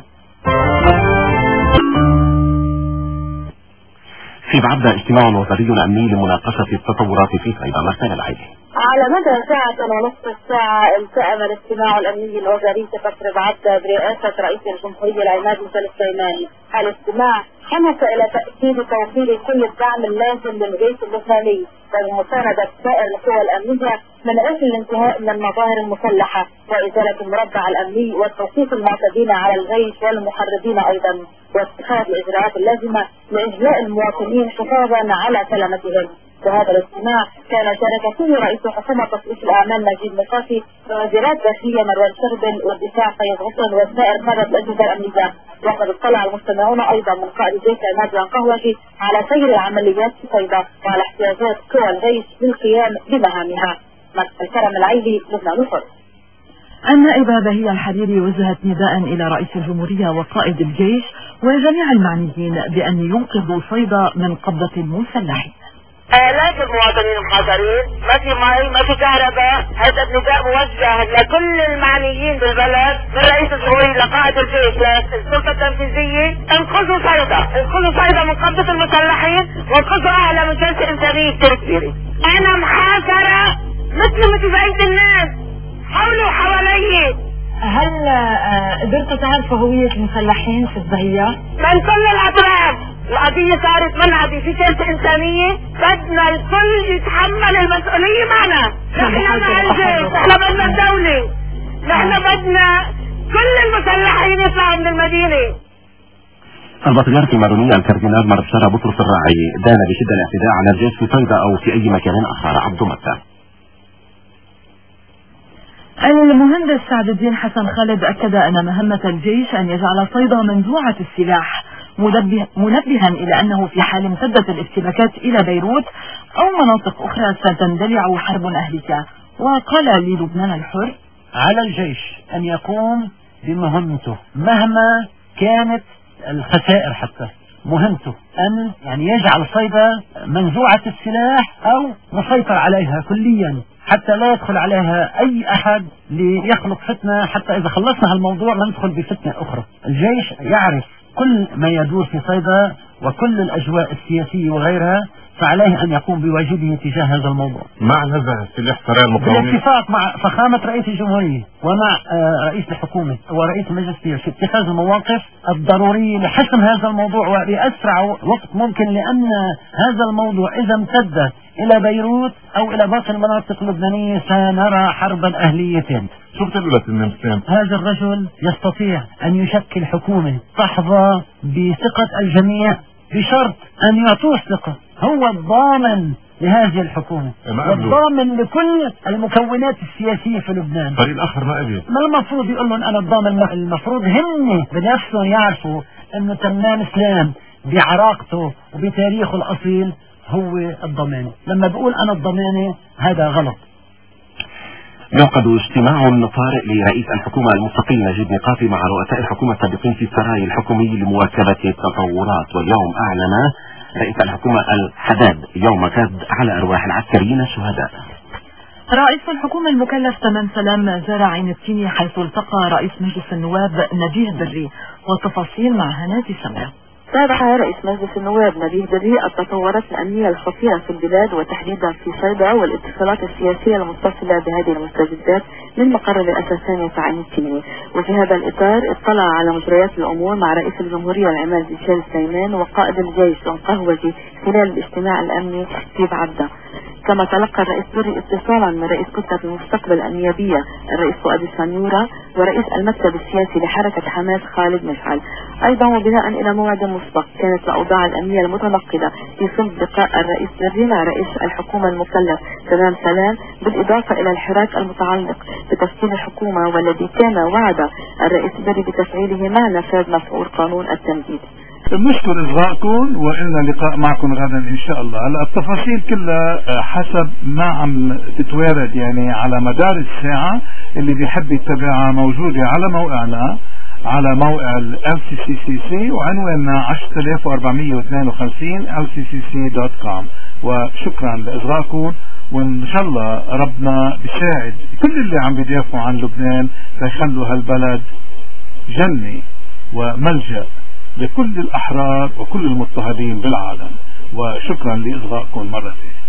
في بعد اجتماع وزاري أمني لمناقشة التطورات في صيدا. مرسال العيدي. على مدى ساعة ونصف الساعة التئم الاجتماع الأمني الوزاري في قصر بعدة برئاسة رئيس الجمهورية العماد موسى السليماني. الاجتماع حمس إلى تأكيد توفير كل الدعم اللازم للجيش اللبناني ومساندة سائر القوى الأمنية من أجل الانتهاء من المظاهر المسلحة وإزالة المربع الأمني والتوقيف المعتدين على الجيش والمحرضين أيضا، واتخاذ الإجراءات اللازمة لإجلاء المواطنين حفاظا على سلامتهم. وهذا الاجتماع كان شارك فيه رئيس حكومة تصريف الأعمال نجيب مصافي ووزيرات داخلية مروان شربل والدفاع سيد غصن وسائر قادة الأجهزة الأمنية. وقد اطلع المستمعون أيضا من قائد الجيش عماد جنقاوجي على سير العمليات في صيدا وعلى احتياجات قوى الجيش للقيام بمهامها. مرسل كرم العيدي، لبنان الحر. النائبة بهية الحريري وجهت نداء إلى رئيس الجمهورية وقائد الجيش وجميع المعنيين بأن ينقذوا صيدا من قبضة المسلحين. آلاف المواطنين محاصرين، ما في مي، ما في كهرباء. هذا النداء موجه لكل المعنيين بالبلد من رئيس الجمهورية لقائد الجيش للسلطة التنفيذية، انقذوا صيدا، انقذوا صيدا من قبضة المسلحين وانقذوا أهلها من كارثة إنسانية كثير كبيرة. أنا محاصرة مثل مثل بقية الناس حولي وحوالي. هل قدرتوا تعرفوا هوية المسلحين في الضهية؟ من كل الأطراف. القضية صارت منعدي في كارثة إنسانية، بدنا الكل يتحمل المسؤولية معنا. نحن مع الجيش، نحن بدنا الدولة، نحن بدنا كل المسلحين يطلعوا من المدينة. البطريرك المارونية الكاردينال مرشرة بطرس الراعي دان بشدة الاعتداء على الجيش في صيدا أو في أي مكان آخر. عبد مكة. المهندس سعد الدين حسن خالد أكد أن مهمة الجيش أن يجعل صيدا منزوعة السلاح، منبها إلى أنه في حال امتدت الاشتباكات إلى بيروت أو مناطق أخرى ستندلع حرب أهلية. وقال للبنان الحر: على الجيش أن يقوم بمهمته مهما كانت الخسائر، حتى مهمته أن يعني يجعل صيدا منزوعة السلاح أو مسيطر عليها كليا حتى لا يدخل عليها أي أحد ليخلق فتنة، حتى إذا خلصنا هالموضوع لا ندخل بفتنة أخرى. الجيش يعرف كل ما يدور في صيدا وكل الأجواء السياسية وغيرها، فعليه أن يقوم بواجبه تجاه هذا الموضوع مع نزع سلاح سرايا المقاومين بالاتفاق مع فخامة رئيس الجمهورية ومع رئيس الحكومة ورئيس المجلس في اتخاذ المواقف الضرورية لحسم هذا الموضوع وبأسرع وقت ممكن، لأن هذا الموضوع إذا امتد إلى بيروت أو إلى باقي المناطق اللبنانية سنرى حربا أهلية. شو بتقولت النمسين؟ هذا الرجل يستطيع أن يشكل حكومة تحظى بثقة الجميع بشرط أن يعطوه الثقة. هو الضامن لهذه الحكومة والضامن لكل المكونات السياسية في لبنان. فريق الآخر ما قبل. ما المفروض يقول لهم أنا الضامن؟ المفروض هم بنفسهم يعرفوا أنه تمام إسلام بعراقته وبتاريخه الأصيل هو الضمانة. لما بقول أنا الضمانة هذا غلط. يعقد اجتماع طارئ لرئيس الحكومة المستقل نجيب ميقاتي مع رؤساء الحكومة السابقين في السراي الحكومي لمواكبة التطورات. واليوم أعلن رئيس الحكومة الحداد يوم كاد على أرواح العسكريين الشهداء. رئيس الحكومة المكلف تمام سلام زار عين التيني حيث التقى رئيس مجلس النواب نبيه بري، والتفاصيل مع هنادي سمرة. تابع رئيس مجلس النواب نبيه دري التطورات الأمنية الخطيرة في البلاد وتحديدا في صيدا والاتصالات السياسية المتصلة بهذه المستجدات من مقر الرئاسة الثانية تعيين التنمية. وفي هذا الإطار اطلع على مجريات الأمور مع رئيس الجمهورية العماد ميشيل سليمان وقائد الجيش القهوجي خلال الاجتماع الأمني في بعدة. كما تلقى الرئيس دري اتصالا من رئيس كتلة المستقبل النيابية الرئيس فؤاد السنيورة ورئيس المكتب السياسي لحركة حماس خالد مشعل. أيضا وبناء إلى موعد مسبق كانت الأوضاع الأمنية المتنقلة في صلب لقاء الرئيس دري مع رئيس الحكومة المكلف تمام سلام، بالإضافة إلى الحراك المتعلق بتشكيل الحكومة والذي كان وعد الرئيس دري بتفعيله مع نفاذ مفعول قانون التمديد. بنشكر إصغائكم وإلنا لقاء معكم غدا إن شاء الله. هلا التفاصيل كلها حسب ما عم تتوارد يعني على مدار الساعة، اللي بيحب يتابعها موجودة على موقعنا على موقع ال إل سي سي سي سي وعنواننا عشرة آلاف وأربعمية واثنين وخمسين إل سي سي سي دوت كوم. وشكرا لإصغائكم، وإن شاء الله ربنا بيساعد كل اللي عم بيدافعوا عن لبنان ليخلوا هالبلد جنة وملجأ لكل الأحرار وكل المضطهدين بالعالم. وشكرا لإصغائكم مرة ثانية.